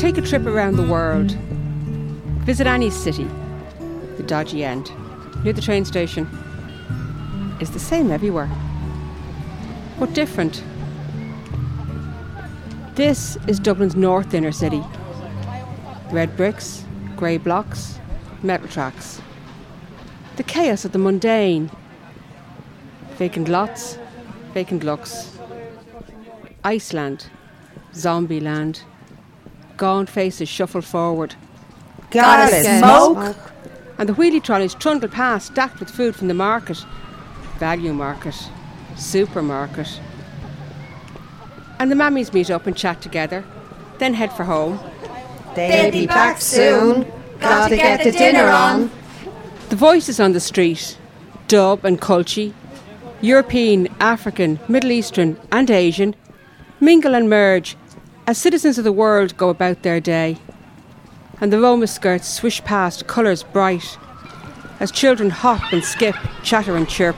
Take a trip around the world. Visit any city. The dodgy end, near the train station, is the same everywhere. But different. This is Dublin's north inner city. Red bricks, grey blocks, metal tracks. The chaos of the mundane. Vacant lots, vacant looks. Iceland, zombie land. Gaunt faces shuffle forward. Got a smoke? And the wheelie trolleys trundle past, stacked with food from the market. Value market. Supermarket. And the mammies meet up and chat together, then head for home. They'll be back soon. Got to get the dinner on. The voices on the street, Dub and Culture, European, African, Middle Eastern and Asian, mingle and merge as citizens of the world go about their day. And the Roma skirts swish past, colours bright, as children hop and skip, chatter and chirp.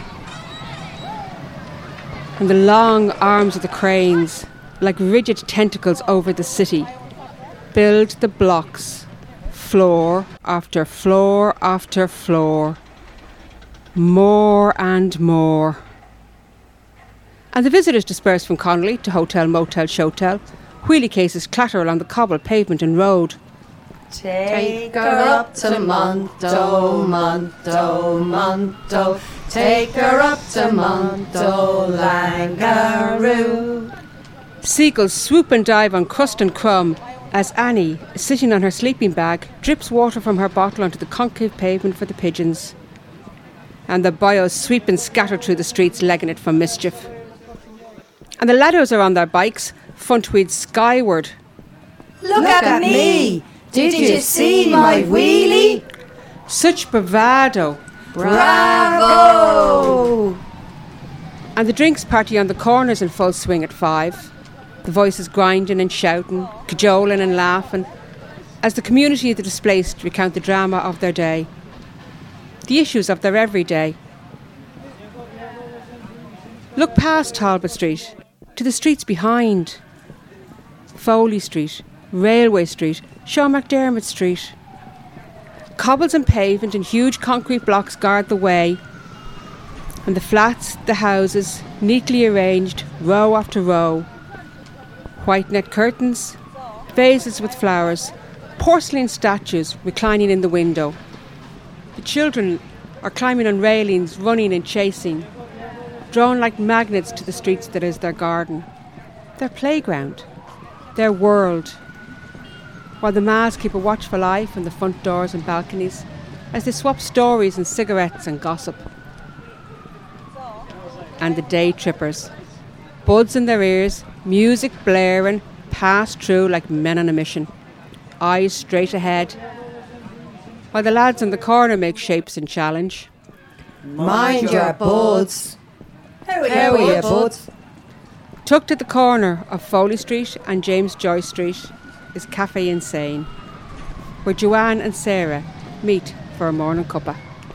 And the long arms of the cranes, like rigid tentacles over the city, build the blocks, floor after floor after floor, more and more. And the visitors disperse from Connolly to hotel, motel, showtel. Wheelie cases clatter along the cobbled pavement and road. Take her up to Monto, Monto, Monto. Take her up to Monto, Langaroo. Seagulls swoop and dive on crust and crumb as Annie, sitting on her sleeping bag, drips water from her bottle onto the concave pavement for the pigeons. And the bios sweep and scatter through the streets, legging it from mischief. And the ladders are on their bikes, front wheels skyward. Look at me! Did you see my wheelie? Such bravado. Bravo! And the drinks party on the corners in full swing at 5. The voices grinding and shouting, cajoling and laughing, as the community of the displaced recount the drama of their day, the issues of their everyday. Look past Talbot Street, to the streets behind. Foley Street, Railway Street, Sean McDermott Street. Cobbles and pavement and huge concrete blocks guard the way, and the flats, the houses, neatly arranged, row after row. White net curtains, vases with flowers, porcelain statues reclining in the window. The children are climbing on railings, running and chasing, drawn like magnets to the streets that is their garden, their playground, their world. While the mas keep a watchful eye from the front doors and balconies as they swap stories and cigarettes and gossip. And the day trippers, buds in their ears, music blaring, pass through like men on a mission, eyes straight ahead, while the lads in the corner make shapes and challenge. Mind your buds. How are you, buds? Tucked at the corner of Foley Street and James Joyce Street is Cafe Insane, where Joanne and Sarah meet for a morning cuppa.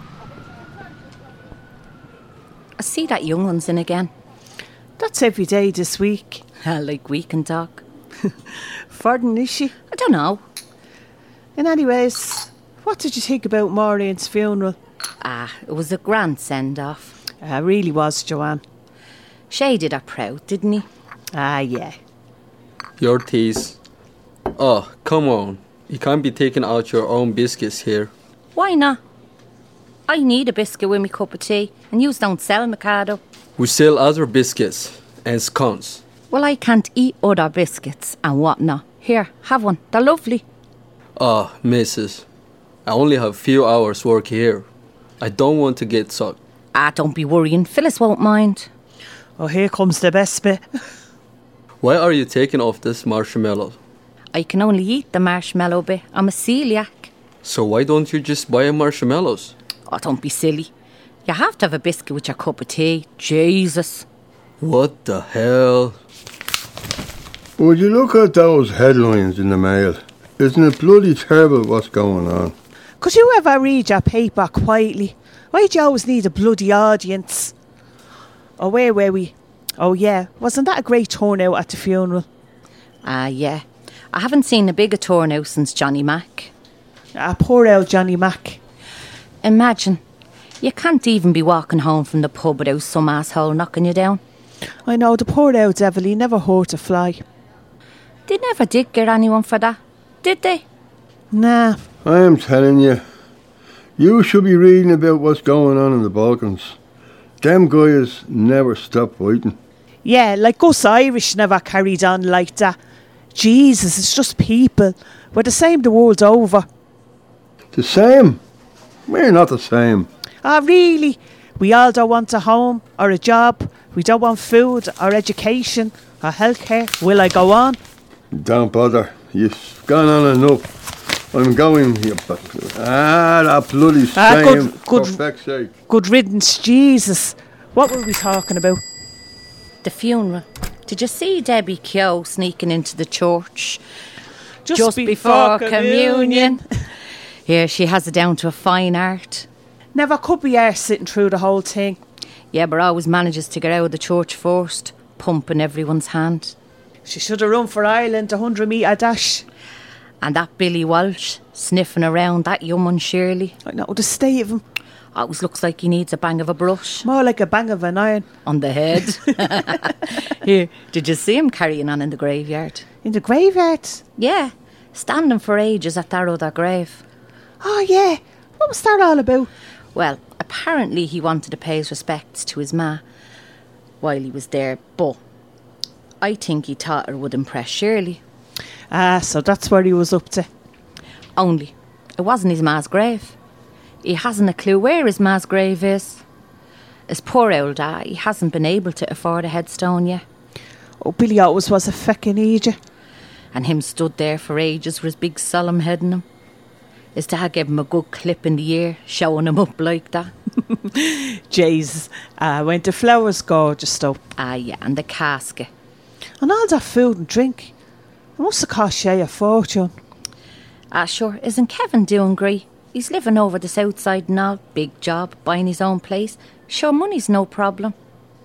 I see that young one's in again. That's every day this week. Like we can talk. Ferdinand, is she? I don't know. And anyways, what did you think about Maureen's funeral? It was a grand send-off. It really was, Joanne. Shay did her proud, didn't he? Yeah. Your teas. Oh, come on. You can't be taking out your own biscuits here. Why not? I need a biscuit with me cup of tea, and yous don't sell Mikado. We sell other biscuits and scones. Well, I can't eat other biscuits and whatnot. Here, have one. They're lovely. Missus, I only have few hours work here. I don't want to get sucked. Don't be worrying. Phyllis won't mind. Oh, here comes the best bit. Why are you taking off this marshmallow? I can only eat the marshmallow bit. I'm a celiac. So why don't you just buy marshmallows? Oh, don't be silly. You have to have a biscuit with your cup of tea. Jesus. What the hell? Would you look at those headlines in the Mail? Isn't it bloody terrible what's going on? Could you ever read your paper quietly? Why do you always need a bloody audience? Oh, where were we? Oh, yeah. Wasn't that a great turnout at the funeral? Yeah. I haven't seen a bigger tour now since Johnny Mac. Ah, poor old Johnny Mac. Imagine, you can't even be walking home from the pub without some asshole knocking you down. I know, the poor old devil, he never hurt a fly. They never did get anyone for that, did they? Nah. I am telling you, you should be reading about what's going on in the Balkans. Them guys never stop fighting. Yeah, like us Irish never carried on like that. Jesus, it's just people. We're the same the world over. The same? We're not the same. Ah, really? We all don't want a home or a job. We don't want food or education or healthcare. Will I go on? Don't bother. You've gone on enough. I'm going here. That bloody same. Good, for feck's sake. Good riddance, Jesus. What were we talking about? The funeral. Did you see Debbie Keogh sneaking into the church just before communion? Here, she has it down to a fine art. Never could be arse sitting through the whole thing. Yeah, but always manages to get out of the church first, pumping everyone's hand. She should have run for Ireland 100 metre dash. And that Billy Walsh, sniffing around that young one Shirley. I know, the state of him. Always looks like he needs a bang of a brush. More like a bang of an iron. On the head. Here, did you see him carrying on in the graveyard? In the graveyard? Yeah, standing for ages at that other grave. Oh, yeah. What was that all about? Well, apparently he wanted to pay his respects to his ma while he was there, but I think he thought it would impress Shirley. Ah, so that's what he was up to. Only, it wasn't his ma's grave. He hasn't a clue where his ma's grave is. His poor old dad, he hasn't been able to afford a headstone yet. Oh, Billy always was a feckin' idiot. And him stood there for ages with his big solemn head in him. His dad gave him a good clip in the ear, showing him up like that. Jesus, when the flowers gorgeous though. Ah, yeah, and the casket. And all that food and drink. It must have cost Shay a fortune. Ah, sure, isn't Kevin doing great? He's living over the south side now, big job, buying his own place. Sure, money's no problem.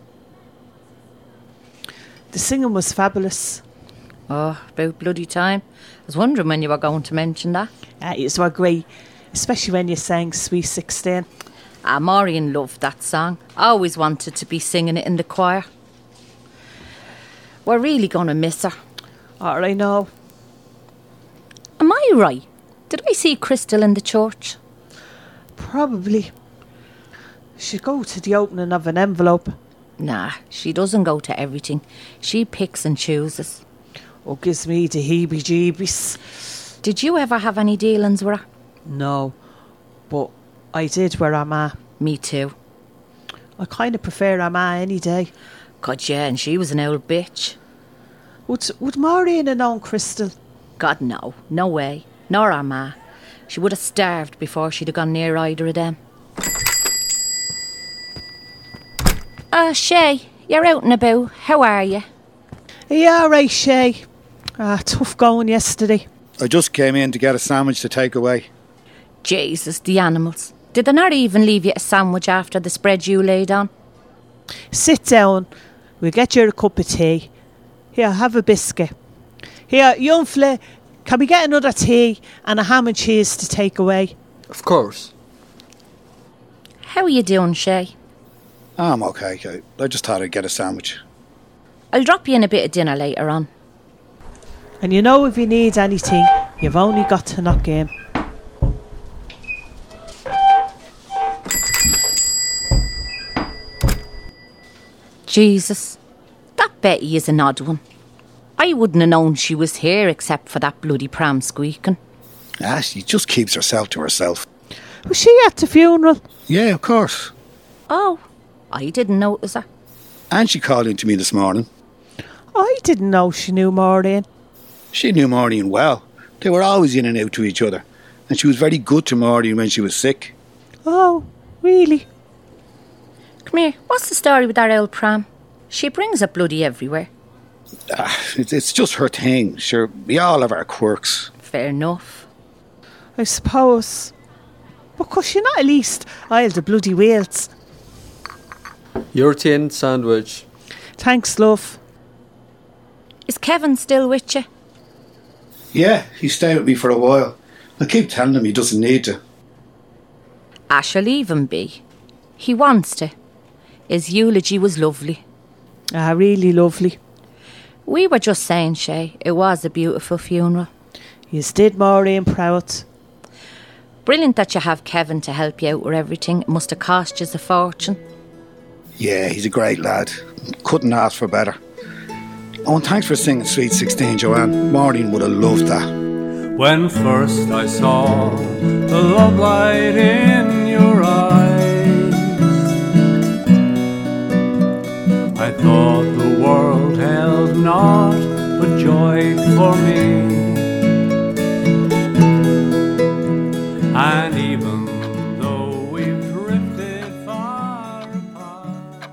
The singing was fabulous. Oh, about bloody time. I was wondering when you were going to mention that. It was great, especially when you sang Sweet 16. Ah, Maureen loved that song. I always wanted to be singing it in the choir. We're really going to miss her. All I know. Am I right? Did I see Crystal in the church? Probably. She'd go to the opening of an envelope. Nah, she doesn't go to everything. She picks and chooses. Oh, gives me the heebie-jeebies. Did you ever have any dealings with her? No, but I did with her ma. Me too. I kind of prefer her ma any day. God, yeah, and she was an old bitch. Would Maureen have known Crystal? God, no. No way. Nor our ma. She would have starved before she'd have gone near either of them. Shay, you're out and about. How are you? Yeah, all right, Shay. Tough going yesterday. I just came in to get a sandwich to take away. Jesus, the animals. Did they not even leave you a sandwich after the spread you laid on? Sit down. We'll get you a cup of tea. Here, have a biscuit. Here, young fella, can we get another tea and a ham and cheese to take away? Of course. How are you doing, Shay? I'm okay. I just thought I'd get a sandwich. I'll drop you in a bit of dinner later on. And you know if you need anything, you've only got to knock in. Jesus, that Betty is an odd one. I wouldn't have known she was here except for that bloody pram squeaking. She just keeps herself to herself. Was she at the funeral? Yeah, of course. Oh, I didn't notice her. And she called in to me this morning. I didn't know she knew Maureen. She knew Maureen well. They were always in and out to each other. And she was very good to Maureen when she was sick. Oh, really? Come here, what's the story with that old pram? She brings it bloody everywhere. It's just her thing. Sure, we all have our quirks. Fair enough. I suppose. But could she not at least aisle the bloody wheels? Your tin sandwich. Thanks, love. Is Kevin still with you? Yeah, he stayed with me for a while. I keep telling him he doesn't need to. I shall leave him be. He wants to. His eulogy was lovely. Really lovely. We were just saying, Shay, it was a beautiful funeral. You did, Maureen, proud. Brilliant that you have Kevin to help you out with everything. It must have cost you a fortune. Yeah, he's a great lad. Couldn't ask for better. Oh, and thanks for singing Sweet 16, Joanne. Maureen would have loved that. When first I saw the love light in your eyes, I thought the world held naught but joy for me. And even though we've drifted far apart,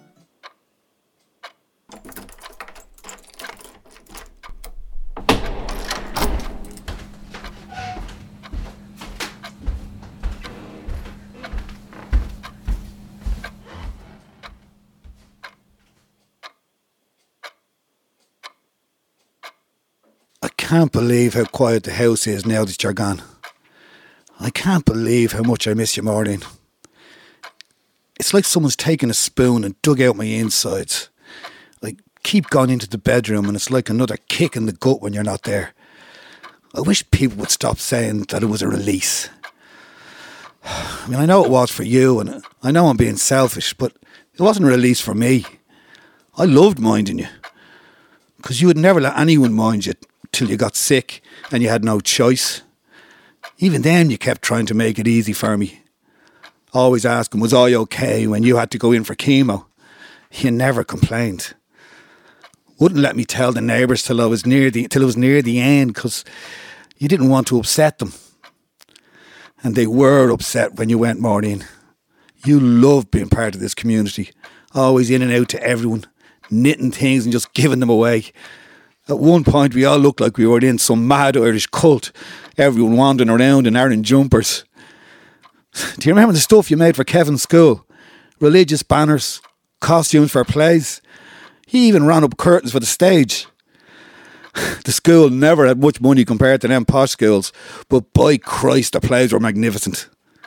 I can't believe how quiet the house is now that you're gone. I can't believe how much I miss you, Maureen. It's like someone's taken a spoon and dug out my insides. I keep going into the bedroom and it's like another kick in the gut when you're not there. I wish people would stop saying that it was a release. I mean, I know it was for you and I know I'm being selfish, but it wasn't a release for me. I loved minding you. Because you would never let anyone mind you till you got sick and you had no choice. Even then you kept trying to make it easy for me. Always asking, was I okay when you had to go in for chemo? You never complained. Wouldn't let me tell the neighbours till it was near the end because you didn't want to upset them. And they were upset when you went, Maureen. You loved being part of this community. Always in and out to everyone, knitting things and just giving them away. At one point we all looked like we were in some mad Irish cult. Everyone wandering around in iron jumpers. Do you remember the stuff you made for Kevin's school? Religious banners, costumes for plays. He even ran up curtains for the stage. The school never had much money compared to them posh schools, but by Christ the plays were magnificent.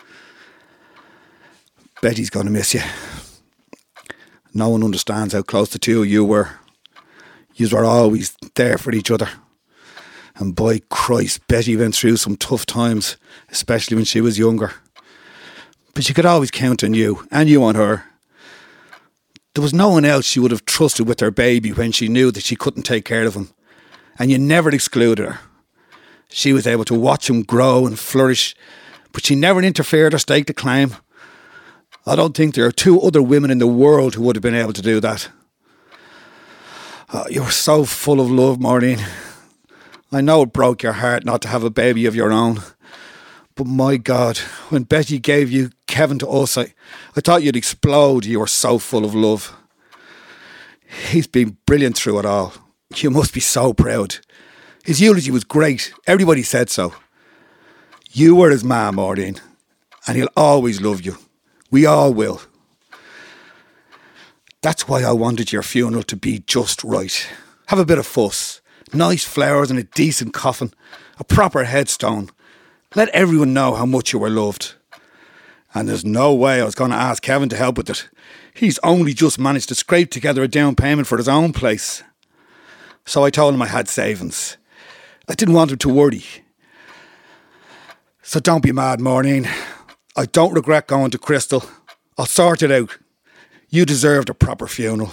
Betty's going to miss you. No one understands how close the two of you were. You were always there for each other. And by Christ, Betty went through some tough times, especially when she was younger. But she could always count on you, and you on her. There was no one else she would have trusted with her baby when she knew that she couldn't take care of him. And you never excluded her. She was able to watch him grow and flourish, but she never interfered or staked a claim. I don't think there are two other women in the world who would have been able to do that. Oh, you were so full of love, Maureen. I know it broke your heart not to have a baby of your own. But my God, when Betty gave you Kevin to us, I thought you'd explode. You were so full of love. He's been brilliant through it all. You must be so proud. His eulogy was great. Everybody said so. You were his man, Maureen, and he'll always love you. We all will. That's why I wanted your funeral to be just right. Have a bit of fuss. Nice flowers and a decent coffin. A proper headstone. Let everyone know how much you were loved. And there's no way I was going to ask Kevin to help with it. He's only just managed to scrape together a down payment for his own place. So I told him I had savings. I didn't want him to worry. So don't be mad, Maureen. I don't regret going to Crystal. I'll sort it out. You deserved a proper funeral.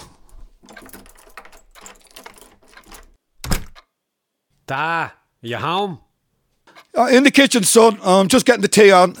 Da, are you home? In the kitchen, son. I'm just getting the tea on.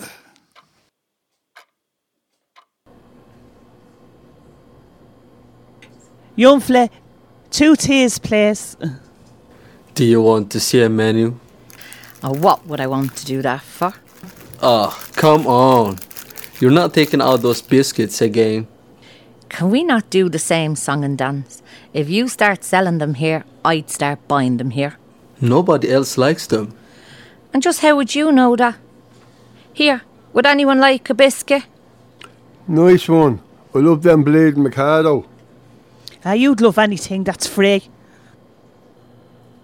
Young fella, 2 teas, please. Do you want to see a menu? Oh, what would I want to do that for? Oh, come on. You're not taking out those biscuits again. Can we not do the same song and dance? If you start selling them here, I'd start buying them here. Nobody else likes them. And just how would you know that? Here, would anyone like a biscuit? Nice one. I love them bleeding Mikado. You'd love anything that's free.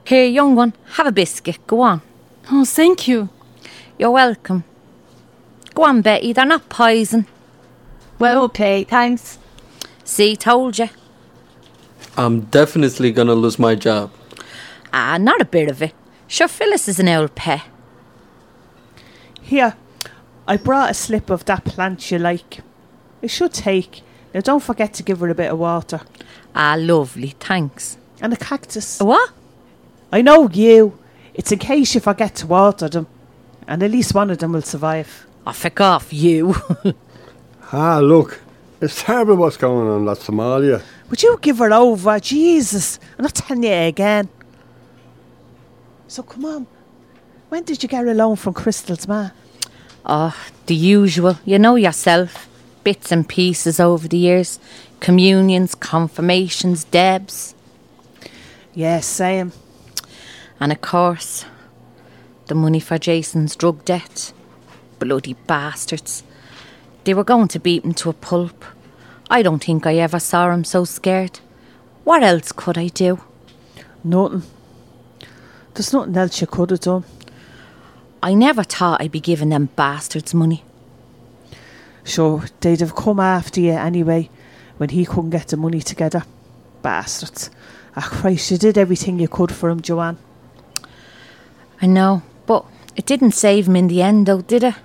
Here, young one, have a biscuit. Go on. Oh, thank you. You're welcome. Go on, Betty, they're not poison. Well, okay, thanks. See, told you. I'm definitely gonna lose my job. Not a bit of it. Sure, Phyllis is an old pet. Here, I brought a slip of that plant you like. It should take. Now don't forget to give her a bit of water. Lovely, thanks. And a cactus. A what? I know you. It's in case you forget to water them. And at least one of them will survive. Oh, fuck off, you. Look. It's terrible what's going on in that Somalia. Would you give her over? Jesus. I'm not telling you again. So come on. When did you get her alone from Crystal's ma? Oh, the usual. You know yourself. Bits and pieces over the years. Communions, confirmations, debs. Yes, same. And of course, the money for Jason's drug debt. Bloody bastards. They were going to beat him to a pulp. I don't think I ever saw him so scared. What else could I do? Nothing. There's nothing else you could have done. I never thought I'd be giving them bastards money. Sure, they'd have come after you anyway when he couldn't get the money together. Bastards. Christ, you did everything you could for him, Joanne. I know, but it didn't save him in the end though, did it?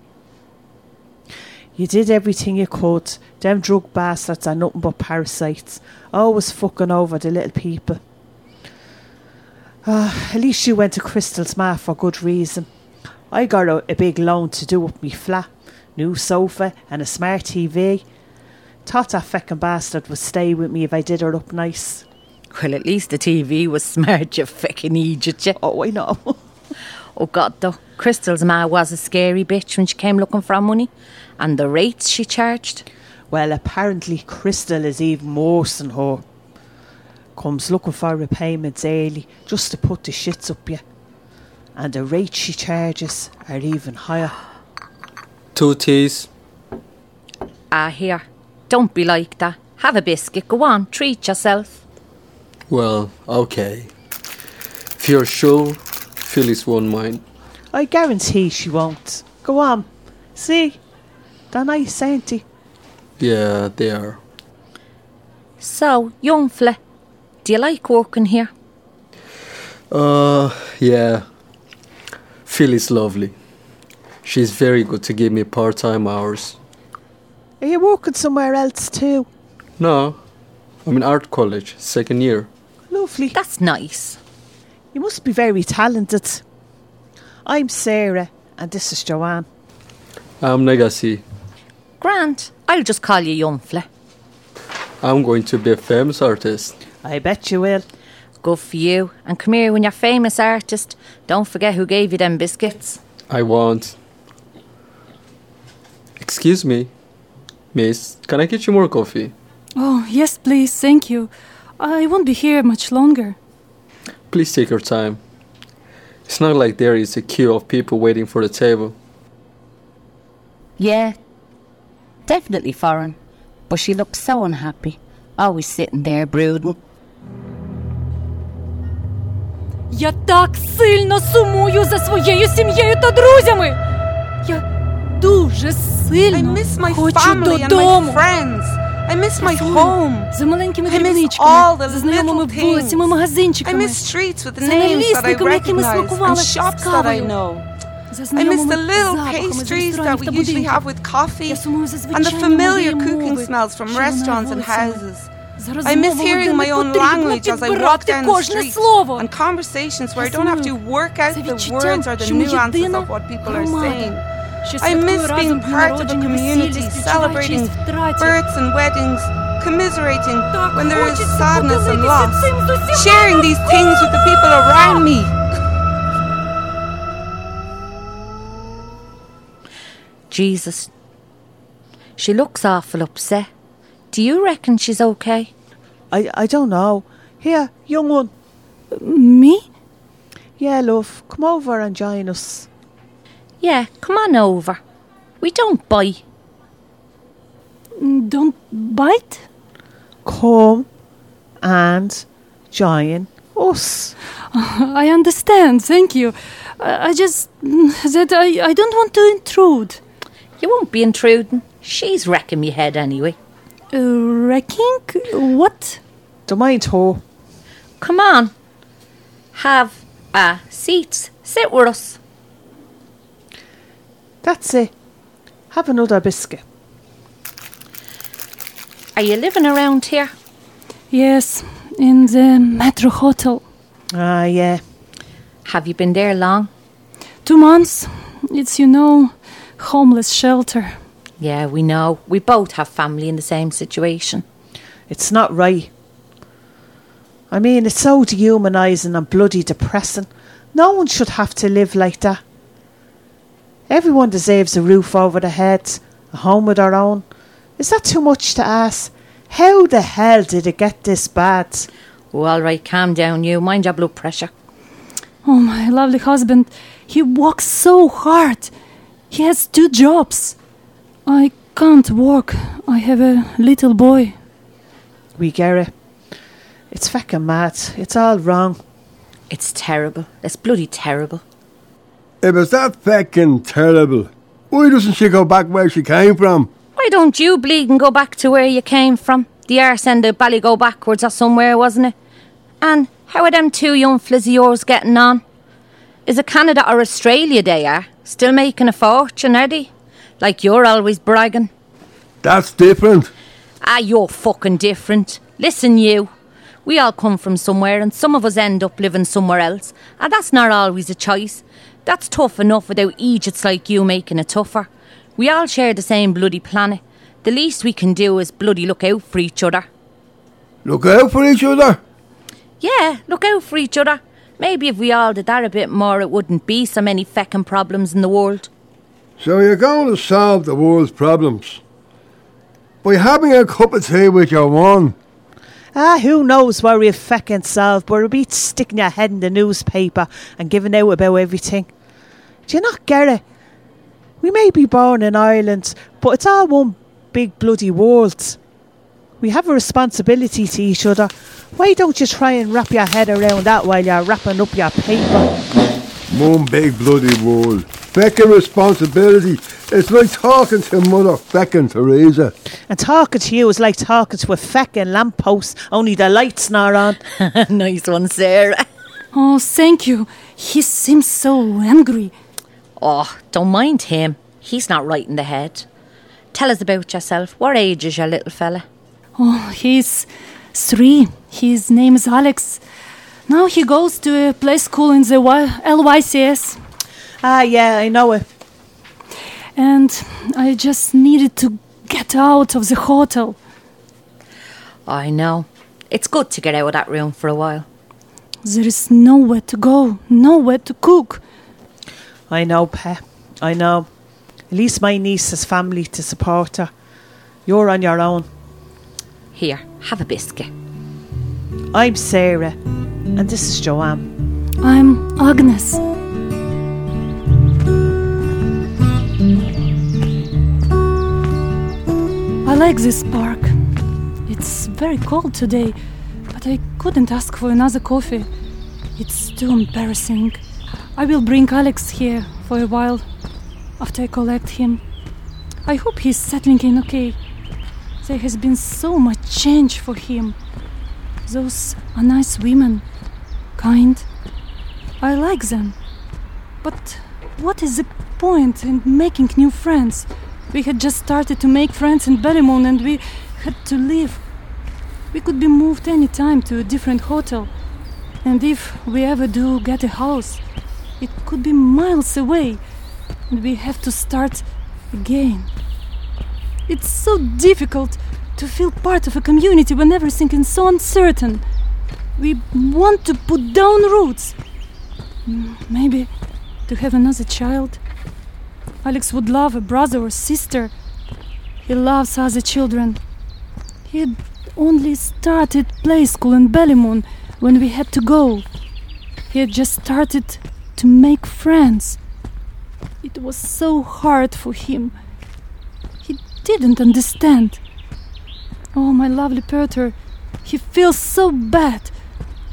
You did everything you could. Them drug bastards are nothing but parasites. Always fucking over the little people. At least you went to Crystal's ma for good reason. I got a big loan to do up me flat. New sofa and a smart TV. Thought that feckin' bastard would stay with me if I did her up nice. Well, at least the TV was smart, you feckin' idiot, you. Oh, I know. Oh, God, though. Crystal's ma was a scary bitch when she came looking for money. And the rates she charged. Well, apparently Crystal is even worse than her. Comes looking for repayments early just to put the shits up you. And the rates she charges are even higher. 2 teas. Here. Don't be like that. Have a biscuit. Go on, treat yourself. Well, okay. If you're sure, Phyllis won't mind. I guarantee she won't. Go on. See? They're nice, ain't they? Yeah, they are. So, young fella, do you like working here? Yeah. Phyllis lovely. She's very good to give me part-time hours. Are you working somewhere else too? No, I'm in art college, 2nd year. Lovely. That's nice. You must be very talented. I'm Sarah, and this is Joanne. I'm Negasi. Grant, I'll just call you young fella. I'm going to be a famous artist. I bet you will. Good for you. And come here, when you're famous artist, don't forget who gave you them biscuits. I won't. Excuse me, miss, can I get you more coffee? Oh, yes, please, thank you. I won't be here much longer. Please take your time. It's not like there is a queue of people waiting for the table. Yeah, definitely foreign. But she looks so unhappy. Always sitting there brooding. Я так сильно сумую за своєю сім'єю та друзями. Я дуже сильно хочу додому. I miss my home. За маленькими I miss all дрібничками, the за знайомими little вулицями, things. I магазинчиками, miss streets with the за names that I налісниками, які ми recognize, смакували and shops з that I кавою, know. за I miss знайомими the little запахами з pastries that ресторанів we та usually будинків. have with coffee, Я сумую за and the звичайними familiar моєї cooking мови, smells from що лунає restaurants and вулицями. houses. За I miss розмовами, hearing де my не own потрібно language as I walk підбирати down the кожне street, слово. and conversations where I Я don't have to сумую work out за the відчуттям, words or the що ми nuances єдина of what people are громада, saying. що I святкує miss разом being дні part of a народження, community, весілля, celebrating співчуваючись втраті. births and weddings, commiserating Так when there is хочеться sadness and поділитися loss, цим з усіма sharing these things with the people around me. Jesus. She looks awful upset. Do you reckon she's okay? I don't know. Here, young one. Me? Yeah, love. Come over and join us. Yeah, come on over. We don't bite. Don't bite? Come and join Us. I understand, thank you. I just said I don't want to intrude. You won't be intruding. She's wrecking me head anyway. Wrecking? What? Don't mind her. Come on. Have a seat. Sit with us. That's it. Have another biscuit. Are you living around here? Yes, in the Metro Hotel. Ah, yeah. Have you been there long? 2 months. It's, homeless shelter. Yeah, we know. We both have family in the same situation. It's not right. I mean, it's so dehumanising and bloody depressing. No one should have to live like that. Everyone deserves a roof over their heads, a home of their own. Is that too much to ask? How the hell did it get this bad? Oh, all right, calm down, you. Mind your blood pressure. Oh, my lovely husband. He works so hard. He has 2 jobs. I can't work. I have a little boy. We get it. It's fucking mad. It's all wrong. It's terrible. It's bloody terrible. If it's that fucking terrible, why doesn't she go back where she came from? Why don't you bleed and go back to where you came from? The arse end of Ballygo backwards or somewhere, wasn't it? And how are them 2 young fellas of yours getting on? Is it Canada or Australia they are? Still making a fortune, are they? Like you're always bragging. That's different. Ah, you're fucking different. Listen, you. We all come from somewhere and some of us end up living somewhere else. And that's not always a choice. That's tough enough without idiots like you making it tougher. We all share the same bloody planet. The least we can do is bloody look out for each other. Look out for each other? Yeah, look out for each other. Maybe if we all did that a bit more, it wouldn't be so many feckin' problems in the world. So you're going to solve the world's problems by having a cup of tea with your one? Ah, who knows where we'll fucking solve, but we'll be sticking your head in the newspaper and giving out about everything. Do you not get it? We may be born in Ireland, but it's all one big bloody world. We have a responsibility to each other. Why don't you try and wrap your head around that while you're wrapping up your paper? One big bloody world. Feckin' responsibility. It's like talking to Mother feckin' Teresa. And talking to you is like talking to a feckin' lamppost, only the light's not on. Nice one, Sarah. Oh, thank you. He seems so angry. Oh, don't mind him. He's not right in the head. Tell us about yourself. What age is your little fella? Oh, he's 3. His name is Alex. Now he goes to a play school in the LYCS. Ah, yeah, I know it. And I just needed to get out of the hotel. I know. It's good to get out of that room for a while. There is nowhere to go, nowhere to cook. I know, Pet. I know. At least my niece has family to support her. You're on your own. Here, have a biscuit. I'm Sarah, and this is Joanne. I'm Agnes. I like this park. It's very cold today, but I couldn't ask for another coffee. It's too embarrassing. I will bring Alex here for a while after I collect him. I hope he's settling in okay. There has been so much change for him. Those are nice women, kind. I like them. But what is the point in making new friends? We had just started to make friends in Ballymoon and we had to leave. We could be moved any time to a different hotel. And if we ever do get a house, it could be miles away. And we have to start again. It's so difficult to feel part of a community when everything is so uncertain. We want to put down roots. Maybe to have another child. Alex would love a brother or sister. He loves other children. He had only started play school in Ballymoon when we had to go. He had just started to make friends. It was so hard for him. He didn't understand. Oh, my lovely Peter, he feels so bad.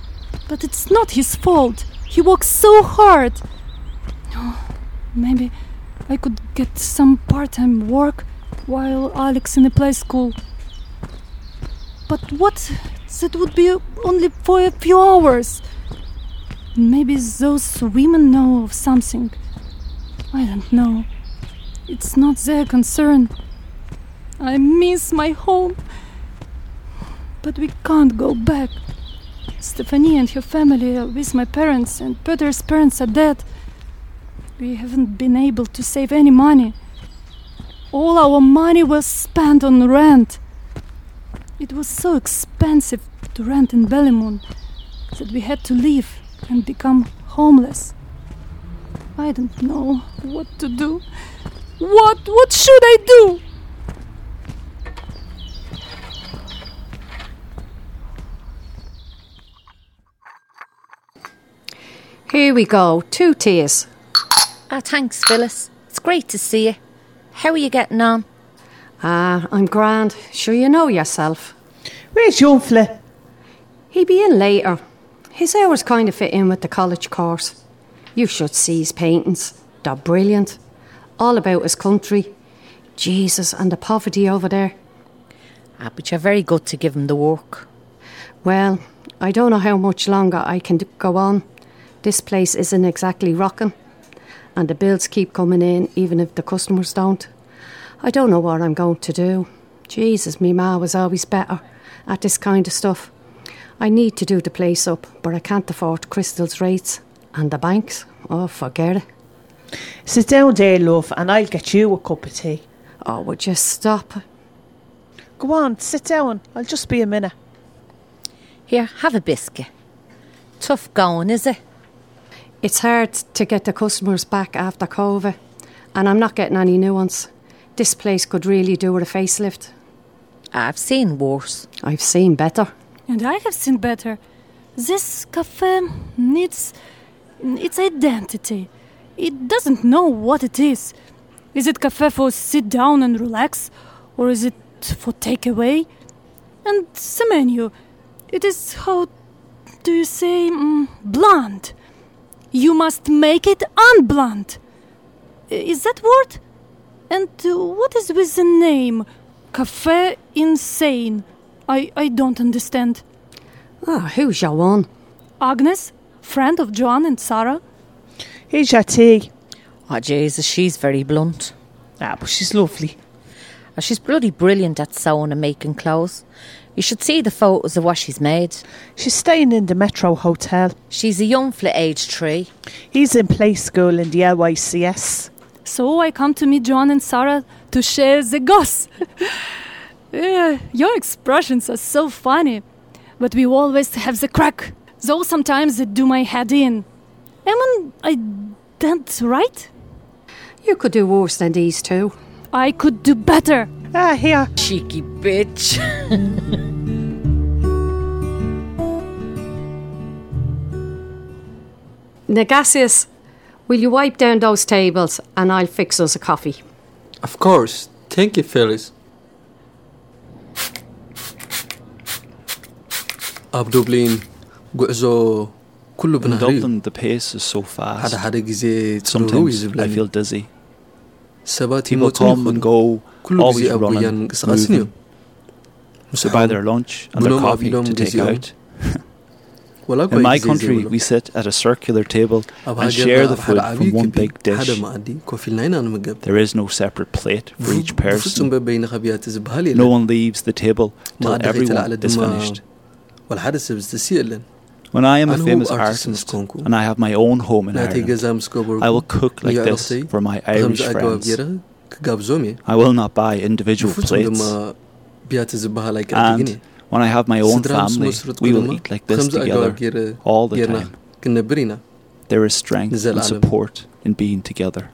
But it's not his fault. He works so hard. Oh, maybe I could get some part-time work while Alex in a play school. But what? That would be only for a few hours. Maybe those women know of something. I don't know. It's not their concern. I miss my home. But we can't go back. Stephanie and her family are with my parents, and Peter's parents are dead. We haven't been able to save any money. All our money was spent on rent. It was so expensive to rent in Ballymun that we had to leave and become homeless. I don't know what to do. What should I do? Here we go, 2 teas. Thanks, Phyllis. It's great to see you. How are you getting on? I'm grand. Sure you know yourself. Where's young fella? He'll be in later. His hours kind of fit in with the college course. You should see his paintings. They're brilliant. All about his country. Jesus, and the poverty over there. But you're very good to give him the work. Well, I don't know how much longer I can go on. This place isn't exactly rocking. And the bills keep coming in, even if the customers don't. I don't know what I'm going to do. Jesus, me ma was always better at this kind of stuff. I need to do the place up, but I can't afford Crystal's rates. And the banks, oh, forget it. Sit down there, love, and I'll get you a cup of tea. Oh, would you stop? Go on, sit down. I'll just be a minute. Here, have a biscuit. Tough going, is it? It's hard to get the customers back after COVID, and I'm not getting any new ones. This place could really do with a facelift. I've seen worse. I've seen better. And I have seen better. This cafe needs its identity. It doesn't know what it is. Is it cafe for sit down and relax? Or is it for takeaway? And the menu. It is, how do you say, blunt. You must make it unblunt. Is that word? And what is with the name? Cafe Insane. I don't understand. Who's your one? Agnes, friend of Joan and Sarah. Here's your tea. Oh, Jesus, she's very blunt. But she's lovely. She's bloody brilliant at sewing and making clothes. You should see the photos of what she's made. She's staying in the Metro Hotel. She's a young fella, aged 3. He's in play school in the LYCS. So I come to meet Joan and Sarah to share the goss. Your expressions are so funny. But we always have the crack. Though sometimes it do my head in. I don't right? You could do worse than these two. I could do better. Here. Cheeky bitch. Negasius, will you wipe down those tables and I'll fix us a coffee? Of course. Thank you, Phyllis. Dublin, Guzo, Kulu In Dublin, the pace is so fast. Sometimes I feel dizzy. People come and go, always running, moving. They buy their lunch and their coffee to take out. In my country, we sit at a circular table and share the food from one big dish. There is no separate plate for each person. No one leaves the table till everyone is finished. When I am a famous artist and I have my own home in Ireland, I will cook like this for my Irish friends. I will not buy individual plates. And when I have my own family, we will eat like this together all the time. There is strength and support in being together.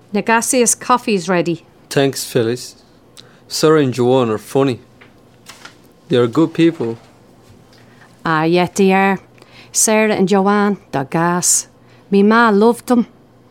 Negasius coffee's ready. Thanks, Phyllis. Sarah and Joanne are funny. They are good people. Ah, yet they are. Sarah and Joanne, they're gas. Me ma loved them.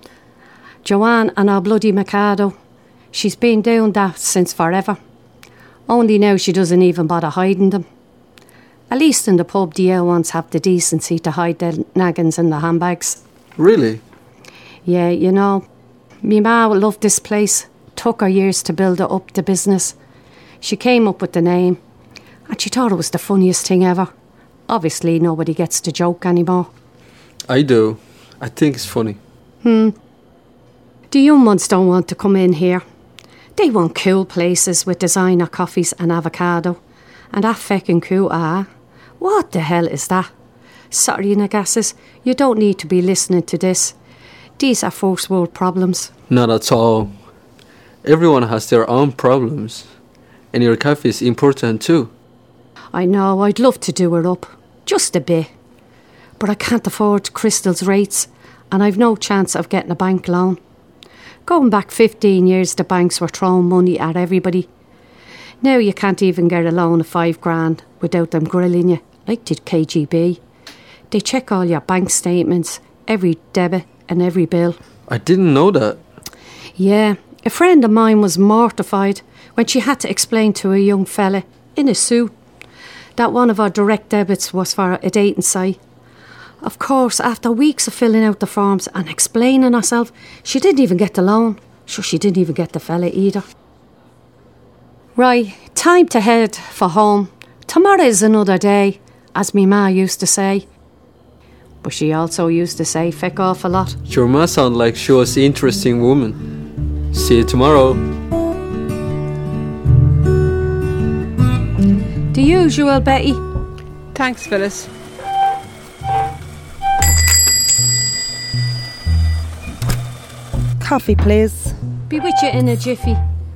Joanne and our bloody Mikado. She's been doing that since forever. Only now she doesn't even bother hiding them. At least in the pub, the young ones have the decency to hide their naggins in the handbags. Really? Yeah, you know, me ma loved this place. Took her years to build it up, the business. She came up with the name, and she thought it was the funniest thing ever. Obviously, nobody gets the joke anymore. I do. I think it's funny. The young ones don't want to come in here. They want cool places with designer coffees and avocado. And that feckin' cool, what the hell is that? Sorry, Negasis, you don't need to be listening to this. These are first world problems. Not at all. Everyone has their own problems. And your cafe is important too. I know, I'd love to do it up. Just a bit. But I can't afford Crystal's rates, and I've no chance of getting a bank loan. Going back 15 years, the banks were throwing money at everybody. Now you can't even get a loan of $5,000 without them grilling you, like did KGB. They check all your bank statements, every debit and every bill. I didn't know that. Yeah, a friend of mine was mortified when she had to explain to a young fella in a suit that one of her direct debits was for a dating site. Of course, after weeks of filling out the forms and explaining herself, she didn't even get the loan. Sure, she didn't even get the fella either. Right, time to head for home. Tomorrow is another day, as me ma used to say. But she also used to say feck off a lot. Your ma sounded like she was an interesting woman. See you tomorrow. The usual, Betty. Thanks, Phyllis. Coffee, please. Be with you in a jiffy.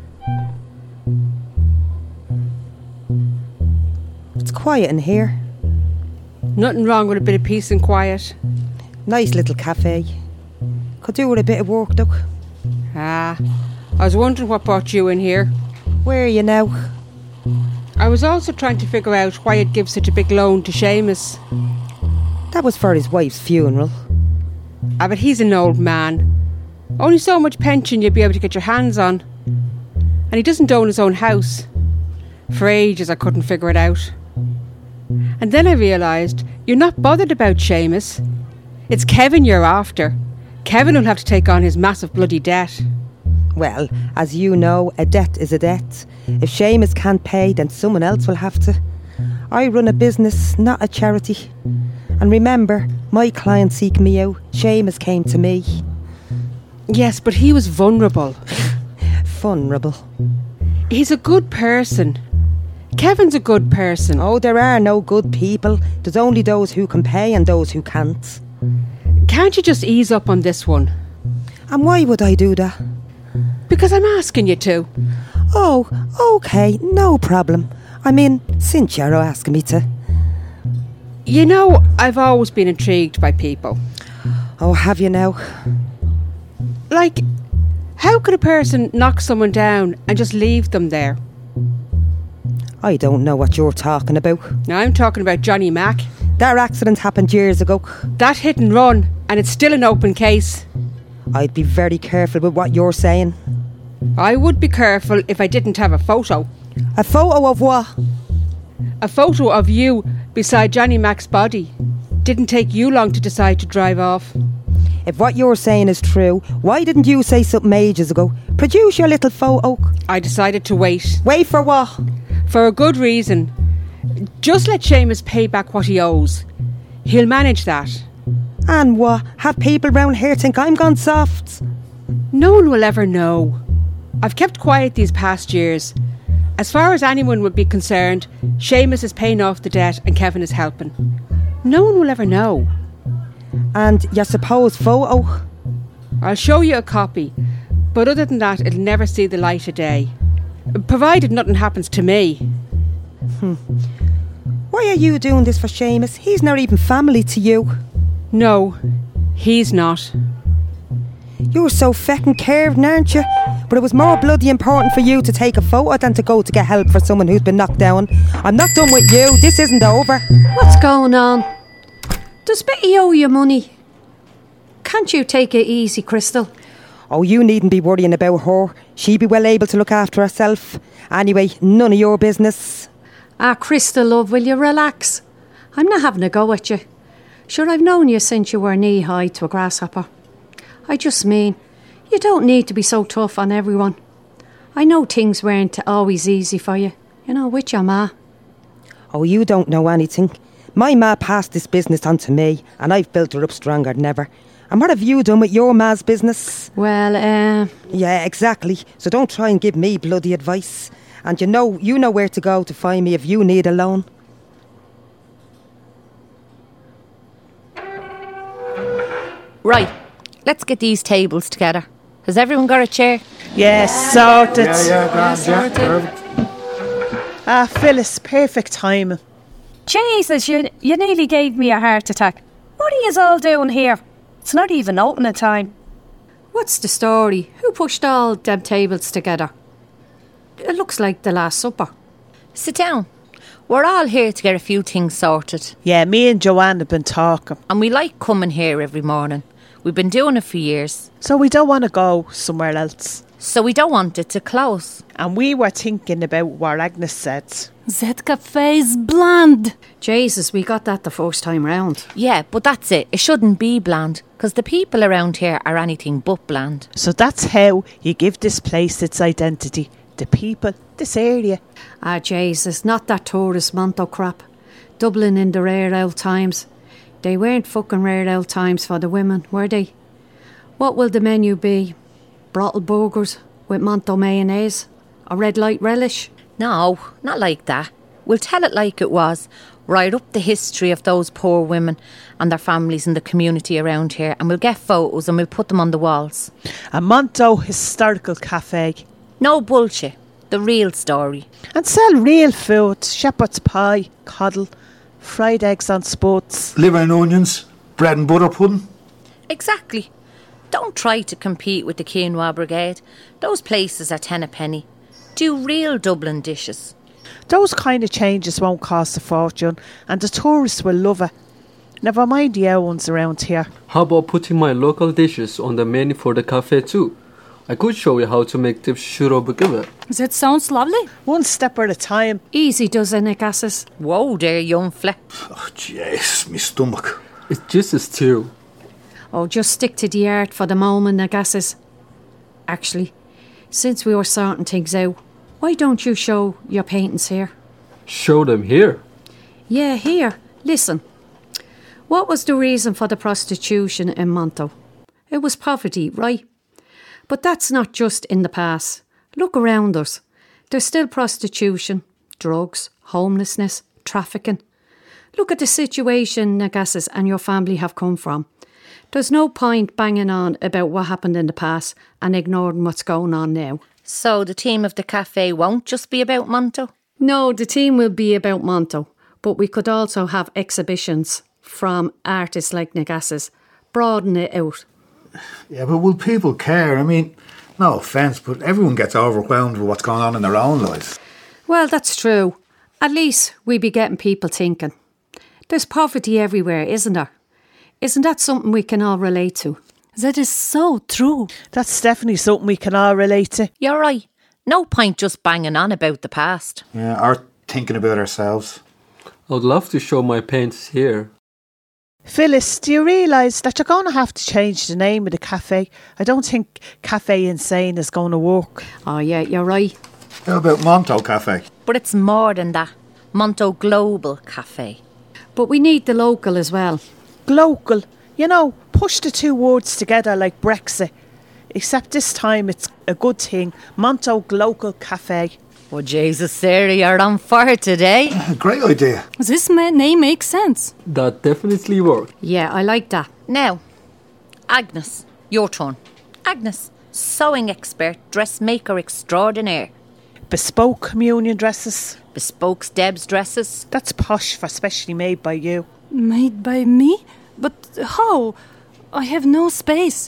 It's quiet in here. Nothing wrong with a bit of peace and quiet. Nice little cafe. Could do with a bit of work, though. I was wondering what brought you in here. Where are you now? I was also trying to figure out why you'd give such a big loan to Seamus. That was for his wife's funeral. But he's an old man. Only so much pension you'd be able to get your hands on. And he doesn't own his own house. For ages I couldn't figure it out. And then I realised you're not bothered about Seamus. It's Kevin you're after. Kevin will have to take on his massive bloody debt. Well, as you know, a debt is a debt. If Seamus can't pay, then someone else will have to. I run a business, not a charity. And remember, my clients seek me out. Seamus came to me. Yes, but he was vulnerable. Vulnerable. He's a good person. Kevin's a good person. Oh, there are no good people. There's only those who can pay and those who can't. Can't you just ease up on this one? And why would I do that? Because I'm asking you to. Oh, OK, no problem. I mean, since you're asking me to. You know, I've always been intrigued by people. Oh, have you now? Like, how could a person knock someone down and just leave them there? I don't know what you're talking about. Now, I'm talking about Johnny Mack. That accident happened years ago. That hit and run, and it's still an open case. I'd be very careful with what you're saying. I would be careful if I didn't have a photo. A photo of what? A photo of you beside Johnny Mack's body. Didn't take you long to decide to drive off. If what you're saying is true, why didn't you say something ages ago? Produce your little photo. I decided to wait. Wait for what? For a good reason. Just let Seamus pay back what he owes. He'll manage that. And what? Have people round here think I'm gone soft? No one will ever know. I've kept quiet these past years. As far as anyone would be concerned, Seamus is paying off the debt and Kevin is helping. No one will ever know. And your supposed photo? I'll show you a copy, but other than that, it'll never see the light of day. Provided nothing happens to me. Why are you doing this for Seamus? He's not even family to you. No, he's not. You're so feckin' curved, aren't you? But it was more bloody important for you to take a photo than to go to get help for someone who's been knocked down. I'm not done with you. This isn't over. What's going on? Does Betty owe you money? Can't you take it easy, Crystal? Oh, you needn't be worrying about her. She'd be well able to look after herself. Anyway, none of your business. Crystal, love, will you relax? I'm not having a go at you. Sure, I've known you since you were knee-high to a grasshopper. I just mean, you don't need to be so tough on everyone. I know things weren't always easy for you, with your ma. Oh, you don't know anything. My ma passed this business on to me, and I've built her up stronger than ever. And what have you done with your ma's business? Well, Yeah, exactly. So don't try and give me bloody advice. And you know where to go to find me if you need a loan. Right, let's get these tables together. Has everyone got a chair? Yes, sorted. Yeah, Phyllis, perfect timing. Jesus, you nearly gave me a heart attack. What are you all doing here? It's not even opening time. What's the story? Who pushed all them tables together? It looks like the Last Supper. Sit down. We're all here to get a few things sorted. Yeah, me and Joanne have been talking. And we like coming here every morning. We've been doing it for years. So we don't want to go somewhere else. So we don't want it to close. And we were thinking about what Agnes said. That cafe's bland. Jesus, we got that the first time round. Yeah, but that's it. It shouldn't be bland, because the people around here are anything but bland. So that's how you give this place its identity. The people, this area. Jesus, not that tourist Monto crap. Dublin in the rare old times. They weren't fucking rare old times for the women, were they? What will the menu be? Bottle burgers with Monto mayonnaise? A red light relish? No, not like that. We'll tell it like it was. Write up the history of those poor women and their families in the community around here, and we'll get photos and we'll put them on the walls. A Monto historical cafe. No bullshit. The real story. And sell real food. Shepherd's pie, coddle, fried eggs on spuds. Liver and onions, bread and butter pudding. Exactly. Don't try to compete with the Quinoa Brigade. Those places are 10 a penny. Do real Dublin dishes. Those kind of changes won't cost a fortune, and the tourists will love it. Never mind the old ones around here. How about putting my local dishes on the menu for the cafe too? I could show you how to make the shurobugava. That sounds lovely. One step at a time. Easy does it, Gasses. Whoa there, young fleck. Oh, jeez, my stomach. It's just a stew. Oh, just stick to the art for the moment, Gasses. Actually, since we were sorting things out, why don't you show your paintings here? Show them here? Yeah, here. Listen. What was the reason for the prostitution in Monto? It was poverty, right? But that's not just in the past. Look around us. There's still prostitution, drugs, homelessness, trafficking. Look at the situation Nagasas and your family have come from. There's no point banging on about what happened in the past and ignoring what's going on now. So the theme of the cafe won't just be about Monto? No, the theme will be about Monto, but we could also have exhibitions from artists like Nagasas. Broaden it out. Yeah, but will people care? I mean, no offence, but everyone gets overwhelmed with what's going on in their own lives. Well, that's true. At least we be getting people thinking. There's poverty everywhere, isn't there? Isn't that something we can all relate to? That is so true. That's definitely something we can all relate to. You're right. No point just banging on about the past. Yeah, or thinking about ourselves. I'd love to show my paints here. Phyllis, do you realise that you're going to have to change the name of the cafe? I don't think Cafe Insane is going to work. Oh yeah, you're right. How about Monto Cafe? But it's more than that. Monto Global Cafe. But we need the local as well. Glocal. You know, push the two words together like Brexit. Except this time it's a good thing. Monto Glocal Cafe. Oh, Jesus, Sarah, you're on fire today. Great idea. This name makes sense. That definitely worked. Yeah, I like that. Now, Agnes, your turn. Agnes, sewing expert, dressmaker extraordinaire. Bespoke communion dresses. Bespoke Deb's dresses. That's posh for specially made by you. Made by me? But how? I have no space.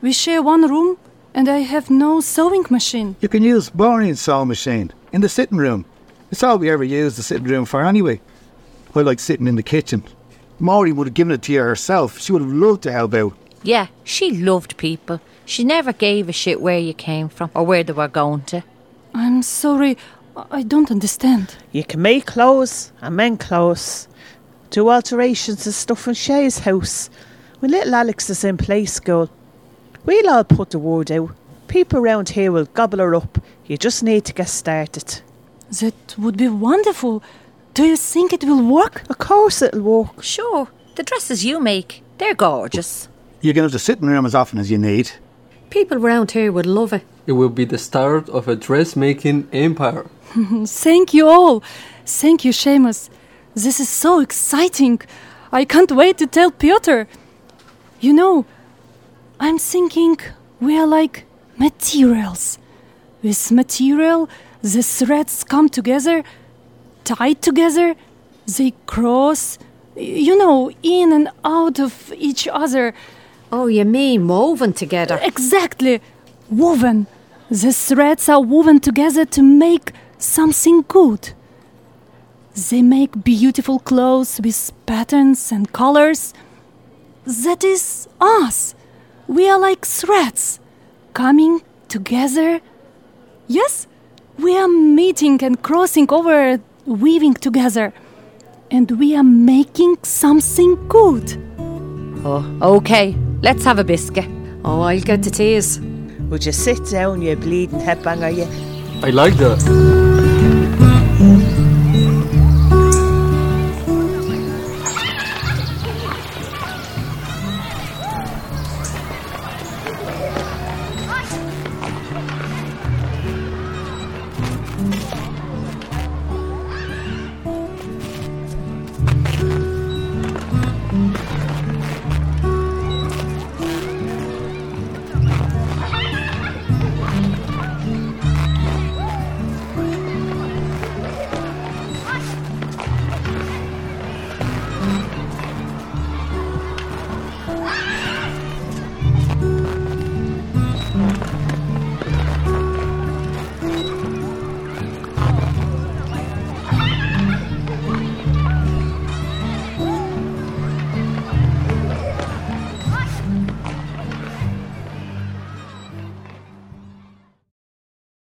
We share one room and I have no sewing machine. You can use Maureen's sewing machine in the sitting room. It's all we ever use the sitting room for anyway. I like sitting in the kitchen. Maureen would have given it to you herself. She would have loved to help out. Yeah, she loved people. She never gave a shit where you came from or where they were going to. I'm sorry, I don't understand. You can make clothes and mend clothes. Do alterations and stuff in Shay's house. When little Alex is in play school, we'll all put the word out. People around here will gobble her up. You just need to get started. That would be wonderful. Do you think it will work? Of course it'll work. Sure, the dresses you make, they're gorgeous. You can have the sitting room as often as you need. People around here would love it. It will be the start of a dressmaking empire. Thank you all. Thank you, Seamus. This is so exciting. I can't wait to tell Piotr. You know, I'm thinking we are like materials. With material, the threads come together, tied together, they cross, you know, in and out of each other. Oh, you mean woven together? Exactly. Woven. The threads are woven together to make something good. They make beautiful clothes with patterns and colors. That is us. We are like threads, coming together. Yes, we are meeting and crossing over, weaving together. And we are making something good. Oh, okay. Let's have a biscuit. Oh, I'll get the teas. Would you sit down, you bleeding headbanger, you? I like that.